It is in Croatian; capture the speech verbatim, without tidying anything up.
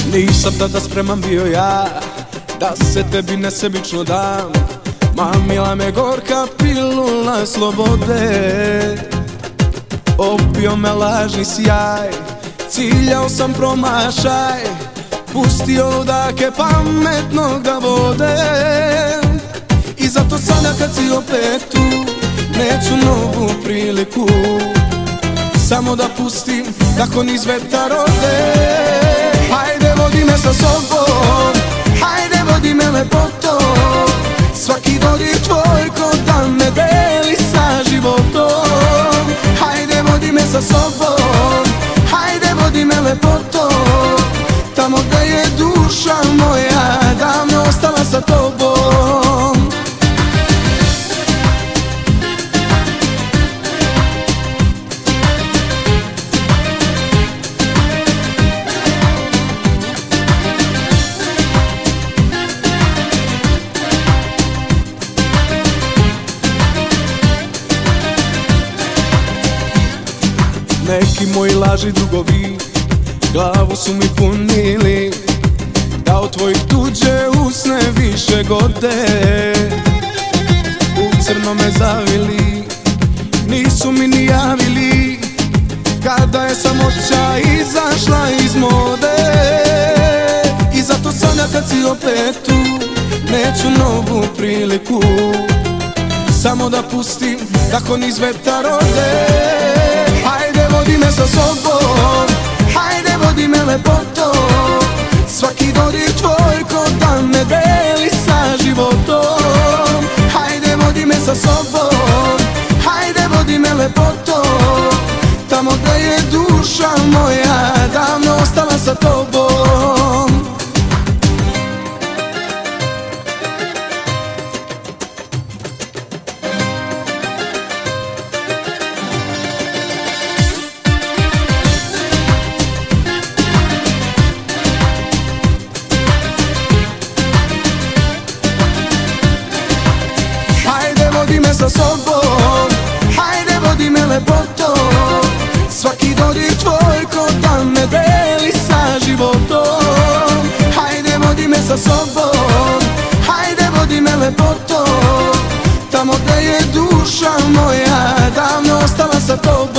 Nisam tada spreman bio ja da se tebi nesebično dam. Mamila me gorka pilula slobode, opio me lažni sjaj, ciljao sam promašaj, pustio ludake pametnog da vode. I zato sada kad si opet tu, neću novu priliku, samo da pustim kako niz vetar ode. Hajde vodi me sa sobom, hajde vodi me lepotom, svaki dodir tvoj ko da me deli sa životom. Hajde vodi me sa sobom, hajde vodi me lepotom, tamo gde je duša moja davno ostala sa tobom. Neki moji laži drugovi glavu su mi punili, da od tvojih tuđe usne više gode. U crno me zavili, nisu mi ni javili, kada je samoća izašla iz mode. I zato sada kad si opet tu, neću novu priliku, samo da pustim kako niz vetar ode. Hajde vodi me sa sobom, hajde vodi me lepotom, svaki dodir tvoj ko da me deli sa životom. Hajde vodi me sa sobom, hajde vodi me lepotom, tamo gde je duša moja davno ostala sa tobom. Vodi me sa sobom, hajde vodi me lepotom, svaki dodir tvoj ko da me deli sa životom. Hajde vodi me sa sobom, hajde vodi me lepotom, tamo gde je duša moja davno ostala sa tobom.